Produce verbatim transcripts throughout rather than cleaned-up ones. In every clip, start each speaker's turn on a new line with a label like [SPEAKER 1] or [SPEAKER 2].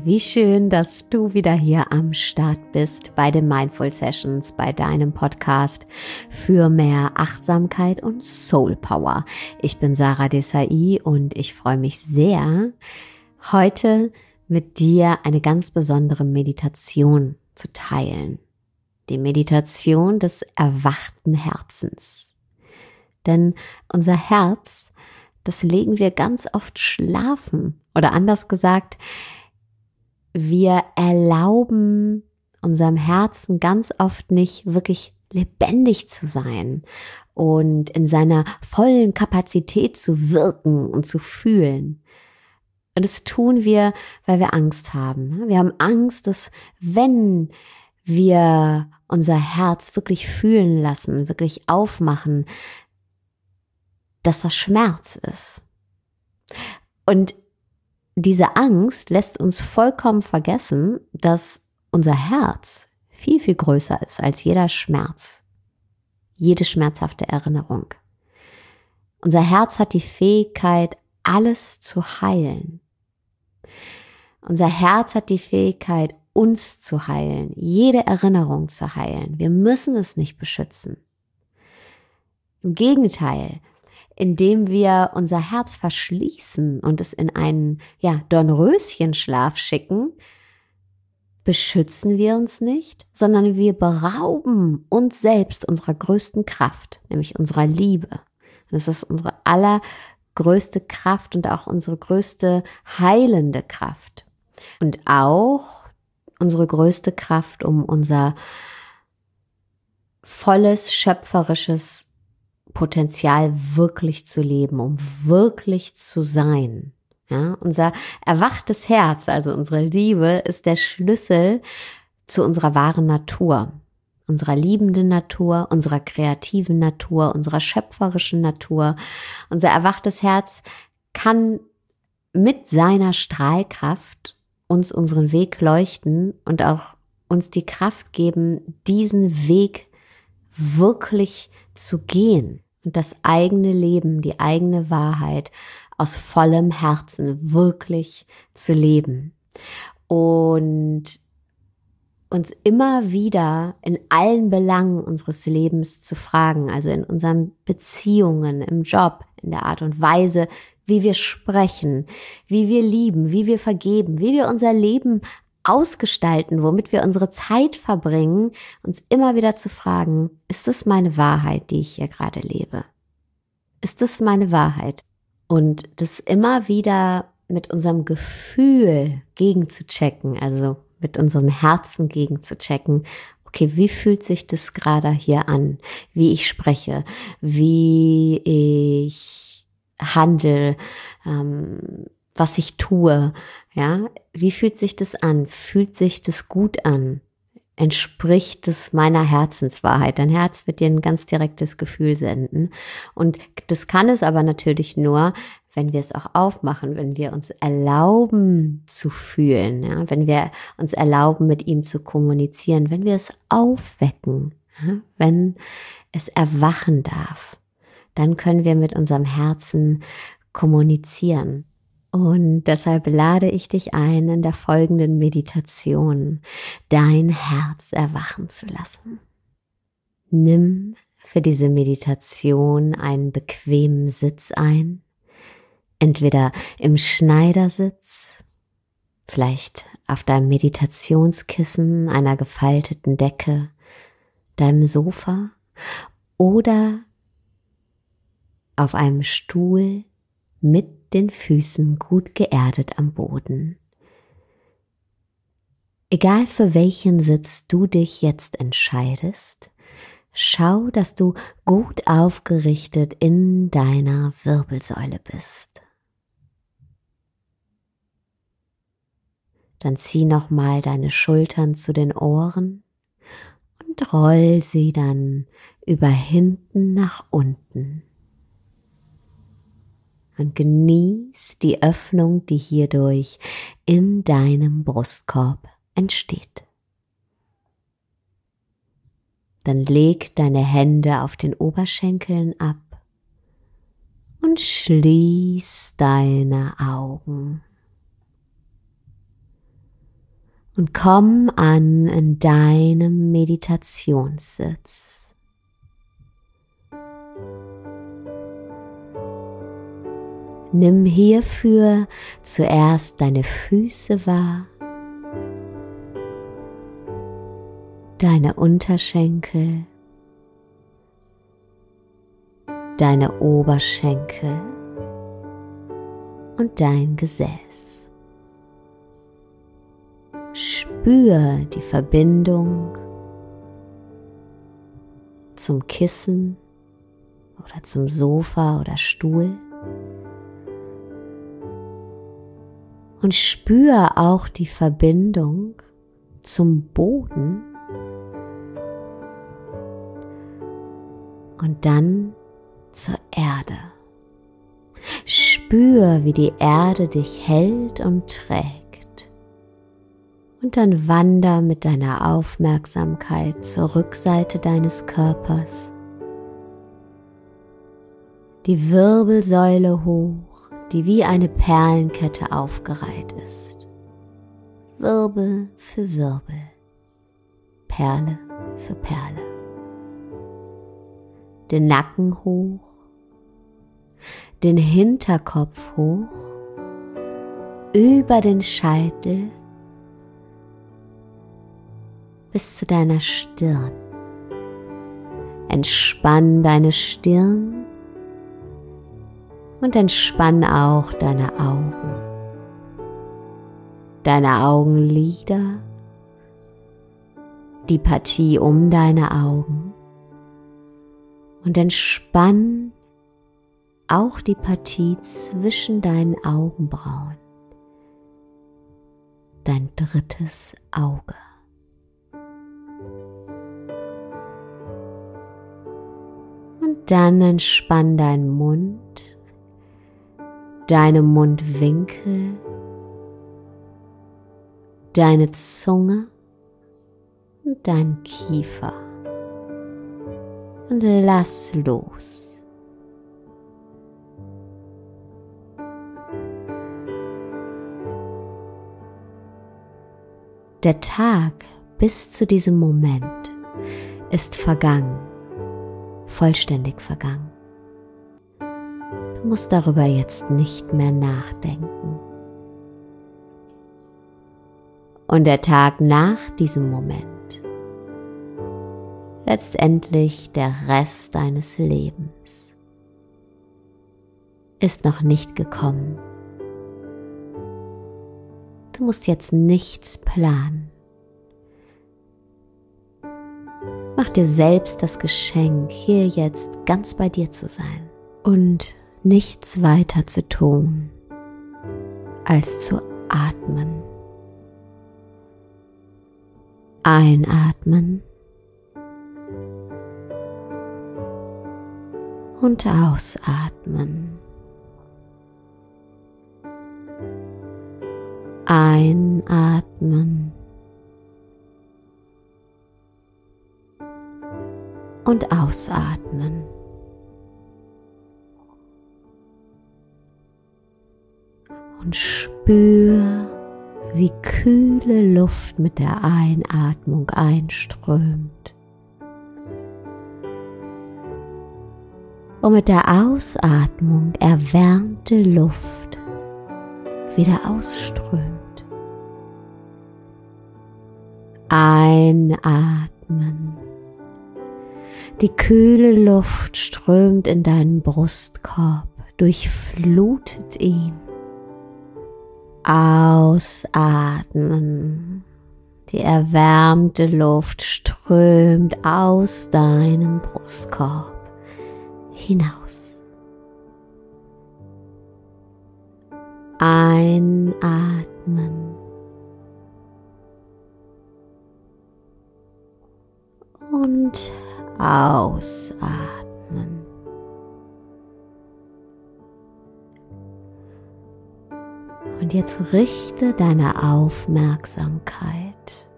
[SPEAKER 1] Wie schön, dass du wieder hier am Start bist bei den Mindful Sessions, bei deinem Podcast für mehr Achtsamkeit und Soul Power. Ich bin Sarah Desai und ich freue mich sehr, heute mit dir eine ganz besondere Meditation zu teilen. Die Meditation des erwachten Herzens. Denn unser Herz, das legen wir ganz oft schlafen. Oder anders gesagt, wir erlauben unserem Herzen ganz oft nicht wirklich lebendig zu sein und in seiner vollen Kapazität zu wirken und zu fühlen. Und das tun wir, weil wir Angst haben. Wir haben Angst, dass wenn wir unser Herz wirklich fühlen lassen, wirklich aufmachen, dass das Schmerz ist. Und diese Angst lässt uns vollkommen vergessen, dass unser Herz viel, viel größer ist als jeder Schmerz, jede schmerzhafte Erinnerung. Unser Herz hat die Fähigkeit, alles zu heilen. Unser Herz hat die Fähigkeit, uns zu heilen, jede Erinnerung zu heilen. Wir müssen es nicht beschützen. Im Gegenteil, indem wir unser Herz verschließen und es in einen ja, Dornröschenschlaf schicken, beschützen wir uns nicht, sondern wir berauben uns selbst unserer größten Kraft, nämlich unserer Liebe. Und das ist unsere allergrößte Kraft und auch unsere größte heilende Kraft. Und auch unsere größte Kraft, um unser volles, schöpferisches Potenzial wirklich zu leben, um wirklich zu sein. Ja, unser erwachtes Herz, also unsere Liebe, ist der Schlüssel zu unserer wahren Natur, unserer liebenden Natur, unserer kreativen Natur, unserer schöpferischen Natur. Unser erwachtes Herz kann mit seiner Strahlkraft uns unseren Weg leuchten und auch uns die Kraft geben, diesen Weg wirklich zu gehen und das eigene Leben, die eigene Wahrheit aus vollem Herzen wirklich zu leben und uns immer wieder in allen Belangen unseres Lebens zu fragen, also in unseren Beziehungen, im Job, in der Art und Weise, wie wir sprechen, wie wir lieben, wie wir vergeben, wie wir unser Leben ausgestalten, womit wir unsere Zeit verbringen, uns immer wieder zu fragen, ist das meine Wahrheit, die ich hier gerade lebe? Ist das meine Wahrheit? Und das immer wieder mit unserem Gefühl gegenzuchecken, also mit unserem Herzen gegenzuchecken, okay, wie fühlt sich das gerade hier an? Wie ich spreche, wie ich handle, ähm, was ich tue, ja, wie fühlt sich das an? Fühlt sich das gut an? Entspricht es meiner Herzenswahrheit? Dein Herz wird dir ein ganz direktes Gefühl senden. Und das kann es aber natürlich nur, wenn wir es auch aufmachen, wenn wir uns erlauben zu fühlen, ja, wenn wir uns erlauben, mit ihm zu kommunizieren, wenn wir es aufwecken, ja, wenn es erwachen darf, dann können wir mit unserem Herzen kommunizieren. Und deshalb lade ich dich ein, in der folgenden Meditation dein Herz erwachen zu lassen. Nimm für diese Meditation einen bequemen Sitz ein, entweder im Schneidersitz, vielleicht auf deinem Meditationskissen, einer gefalteten Decke, deinem Sofa oder auf einem Stuhl mit den Füßen gut geerdet am Boden. Egal für welchen Sitz du dich jetzt entscheidest, schau, dass du gut aufgerichtet in deiner Wirbelsäule bist. Dann zieh nochmal deine Schultern zu den Ohren und roll sie dann über hinten nach unten. Und genieß die Öffnung, die hierdurch in deinem Brustkorb entsteht. Dann leg deine Hände auf den Oberschenkeln ab und schließ deine Augen. Und komm an in deinem Meditationssitz. Nimm hierfür zuerst deine Füße wahr, deine Unterschenkel, deine Oberschenkel und dein Gesäß. Spür die Verbindung zum Kissen oder zum Sofa oder Stuhl und spür auch die Verbindung zum Boden und dann zur Erde. Spür, wie die Erde dich hält und trägt. Und dann wander mit deiner Aufmerksamkeit zur Rückseite deines Körpers, die Wirbelsäule hoch, die wie eine Perlenkette aufgereiht ist. Wirbel für Wirbel, Perle für Perle. Den Nacken hoch, den Hinterkopf hoch, über den Scheitel bis zu deiner Stirn. Entspann deine Stirn und entspann auch deine Augen. Deine Augenlider, die Partie um deine Augen und entspann auch die Partie zwischen deinen Augenbrauen, dein drittes Auge. Und dann entspann deinen Mund, deine Mundwinkel, deine Zunge und deinen Kiefer und lass los. Der Tag bis zu diesem Moment ist vergangen, vollständig vergangen. Du musst darüber jetzt nicht mehr nachdenken. Und der Tag nach diesem Moment, letztendlich der Rest deines Lebens, ist noch nicht gekommen. Du musst jetzt nichts planen. Mach dir selbst das Geschenk, hier jetzt ganz bei dir zu sein und nichts weiter zu tun, als zu atmen. Einatmen und ausatmen. Einatmen und ausatmen. Und spür, wie kühle Luft mit der Einatmung einströmt und mit der Ausatmung erwärmte Luft wieder ausströmt. Einatmen. Die kühle Luft strömt in deinen Brustkorb, durchflutet ihn. Ausatmen. Die erwärmte Luft strömt aus deinem Brustkorb hinaus. Einatmen. Und ausatmen. Und jetzt richte deine Aufmerksamkeit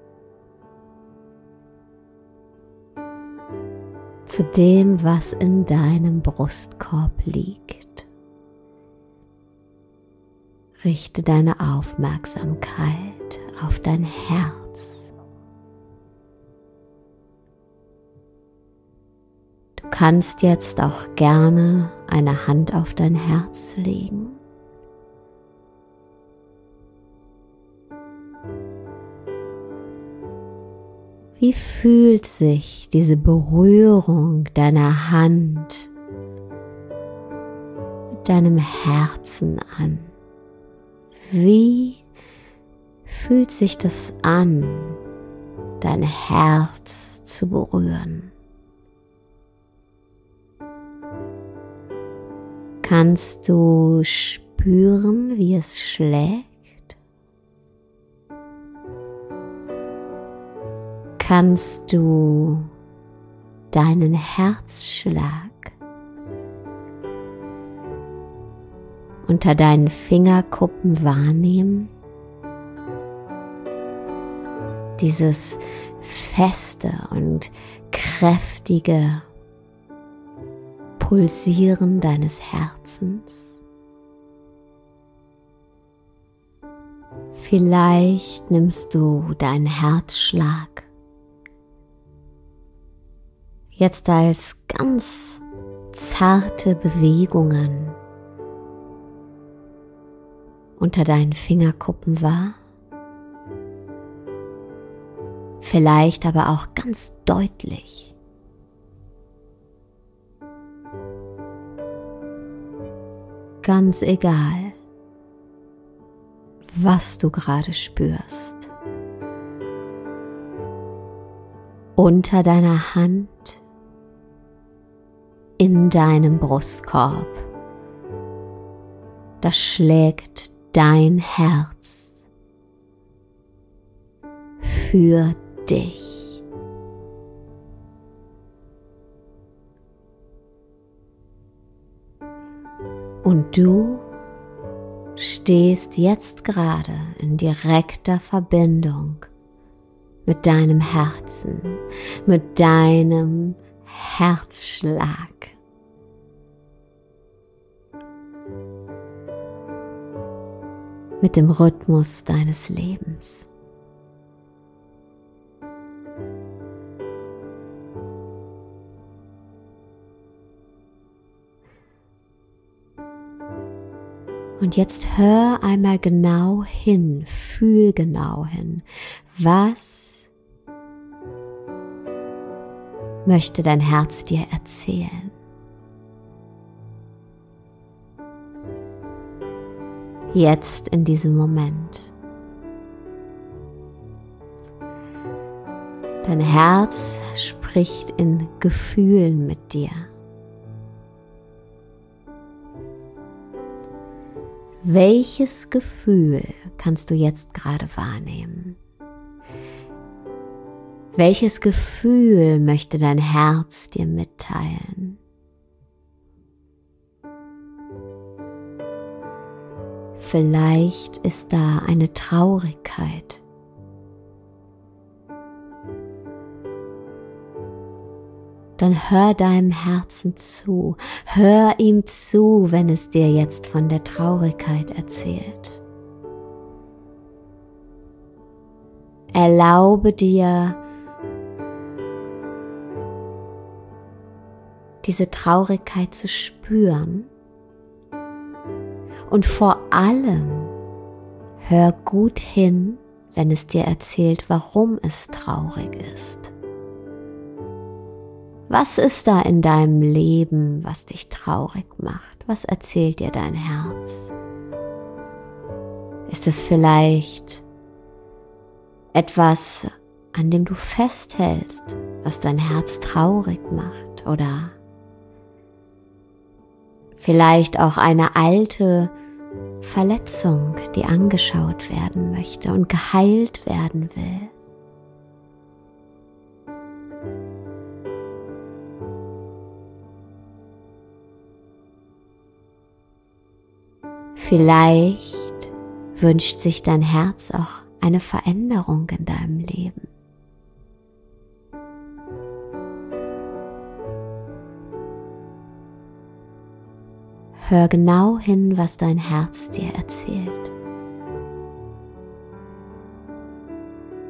[SPEAKER 1] zu dem, was in deinem Brustkorb liegt. Richte deine Aufmerksamkeit auf dein Herz. kannst jetzt auch gerne eine Hand auf dein Herz legen. Wie fühlt sich diese Berührung deiner Hand mit deinem Herzen an? Wie fühlt sich das an, dein Herz zu berühren? Kannst du spüren, wie es schlägt? Kannst du deinen Herzschlag unter deinen Fingerkuppen wahrnehmen? Dieses feste und kräftige Pulsieren deines Herzens. Vielleicht nimmst du deinen Herzschlag jetzt als ganz zarte Bewegungen unter deinen Fingerkuppen wahr. Vielleicht aber auch ganz deutlich. Ganz egal, was du gerade spürst. Unter deiner Hand, in deinem Brustkorb, da schlägt dein Herz für dich. Und du stehst jetzt gerade in direkter Verbindung mit deinem Herzen, mit deinem Herzschlag. Mit dem Rhythmus deines Lebens. Und jetzt hör einmal genau hin, fühl genau hin. Was möchte dein Herz dir erzählen? Jetzt in diesem Moment. Dein Herz spricht in Gefühlen mit dir. Welches Gefühl kannst du jetzt gerade wahrnehmen? Welches Gefühl möchte dein Herz dir mitteilen? Vielleicht ist da eine Traurigkeit. Dann hör deinem Herzen zu. Hör ihm zu, wenn es dir jetzt von der Traurigkeit erzählt. Erlaube dir, diese Traurigkeit zu spüren. Und vor allem, hör gut hin, wenn es dir erzählt, warum es traurig ist. Was ist da in deinem Leben, was dich traurig macht? Was erzählt dir dein Herz? Ist es vielleicht etwas, an dem du festhältst, was dein Herz traurig macht? Oder vielleicht auch eine alte Verletzung, die angeschaut werden möchte und geheilt werden will. Vielleicht wünscht sich dein Herz auch eine Veränderung in deinem Leben. Hör genau hin, was dein Herz dir erzählt.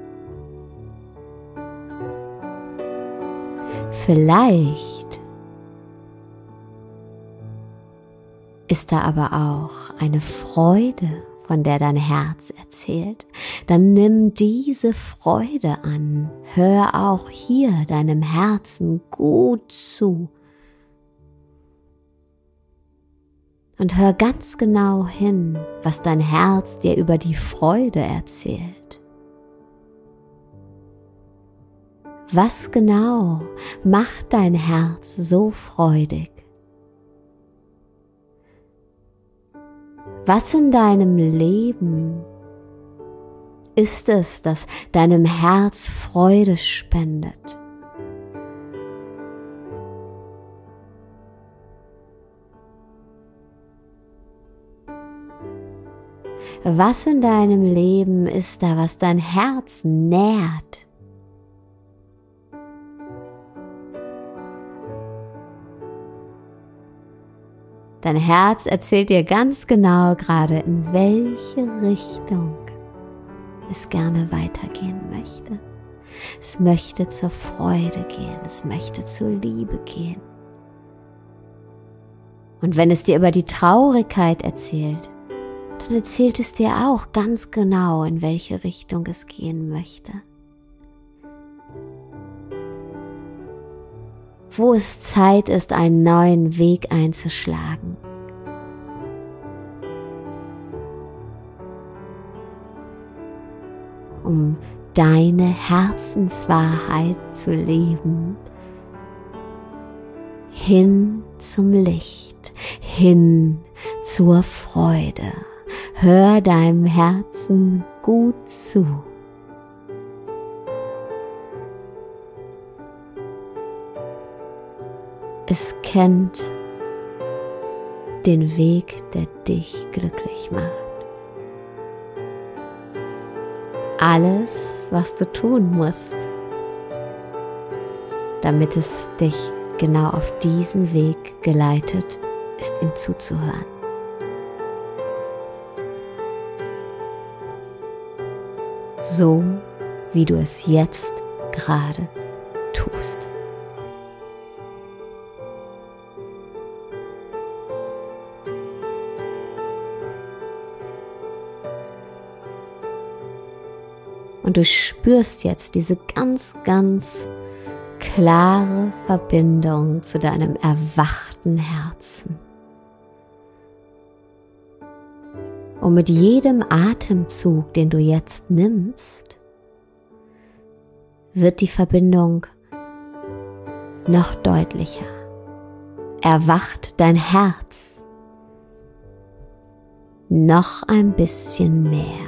[SPEAKER 1] Vielleicht Ist da aber auch eine Freude, von der dein Herz erzählt, dann nimm diese Freude an. Hör auch hier deinem Herzen gut zu. Und hör ganz genau hin, was dein Herz dir über die Freude erzählt. Was genau macht dein Herz so freudig? Was in deinem Leben ist es, das deinem Herz Freude spendet? Was in deinem Leben ist da, was dein Herz nährt? Dein Herz erzählt dir ganz genau gerade, in welche Richtung es gerne weitergehen möchte. Es möchte zur Freude gehen, es möchte zur Liebe gehen. Und wenn es dir über die Traurigkeit erzählt, dann erzählt es dir auch ganz genau, in welche Richtung es gehen möchte. Wo es Zeit ist, einen neuen Weg einzuschlagen. Um deine Herzenswahrheit zu leben. Hin zum Licht, hin zur Freude. Hör deinem Herzen gut zu. Es kennt den Weg, der dich glücklich macht. Alles, was du tun musst, damit es dich genau auf diesen Weg geleitet, ist ihm zuzuhören. So, wie du es jetzt gerade tust. Und du spürst jetzt diese ganz, ganz klare Verbindung zu deinem erwachten Herzen. Und mit jedem Atemzug, den du jetzt nimmst, wird die Verbindung noch deutlicher. Erwacht dein Herz noch ein bisschen mehr.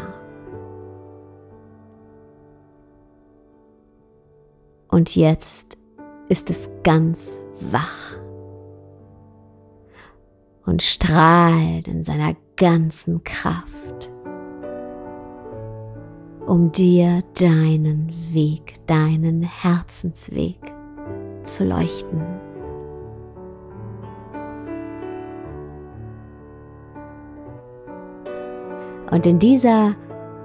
[SPEAKER 1] Und jetzt ist es ganz wach und strahlt in seiner ganzen Kraft, um dir deinen Weg, deinen Herzensweg zu leuchten. Und in dieser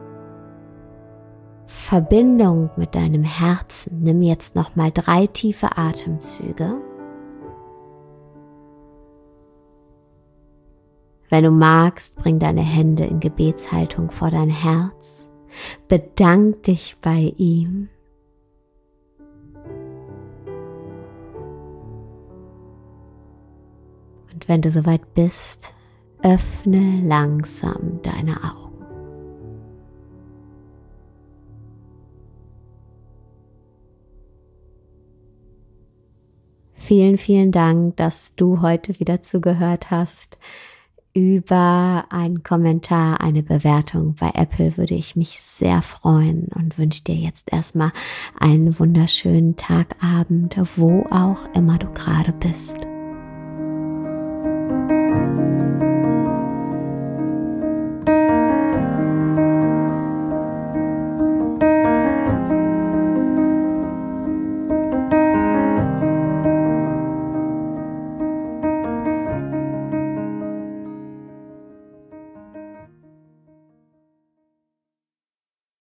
[SPEAKER 1] Verbindung mit deinem Herzen, nimm jetzt nochmal drei tiefe Atemzüge. Wenn du magst, bring deine Hände in Gebetshaltung vor dein Herz. Bedank dich bei ihm. Und wenn du soweit bist, öffne langsam deine Augen. Vielen, vielen Dank, dass du heute wieder zugehört hast. Über einen Kommentar, eine Bewertung bei Apple würde ich mich sehr freuen und wünsche dir jetzt erstmal einen wunderschönen Tag, Abend, wo auch immer du gerade bist.